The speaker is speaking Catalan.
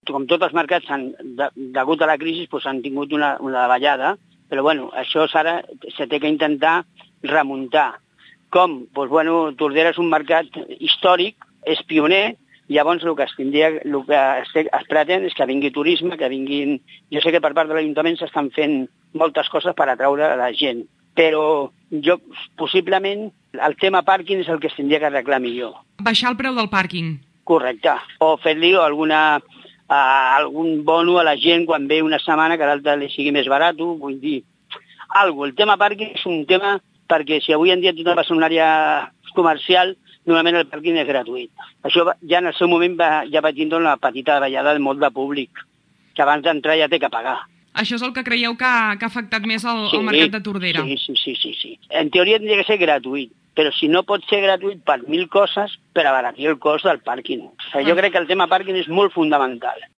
com tots els mercats, degut a la crisi, han tingut una davallada, però bueno, això ara se té que intentar remuntar. Com? Tordera és un mercat històric, és pioner. Llavors el que es pretén és que vingui turisme, que vinguin... Jo sé que per part de l'Ajuntament s'estan fent moltes coses per atraure la gent, però possiblement el tema pàrquing és el que es tindria que arreglar millor. Baixar el preu del pàrquing. Correcte. O fer-li algun bono a la gent quan ve una setmana que l'altra li sigui més barat, vull dir. El tema pàrquing és un tema perquè si avui en dia tothom va a una àrea comercial, normalment el pàrquing és gratuït. Això ja en el seu moment ja va tindre una petita davallada de molt de públic, que abans d'entrar ja té que pagar. Això és el que creieu que ha afectat més el mercat de Tordera? Sí. En teoria tindria que ser gratuït, però si no pot ser gratuït per 1000 coses, per abaratir el cost del pàrquing. Jo crec que el tema pàrquing és molt fundamental.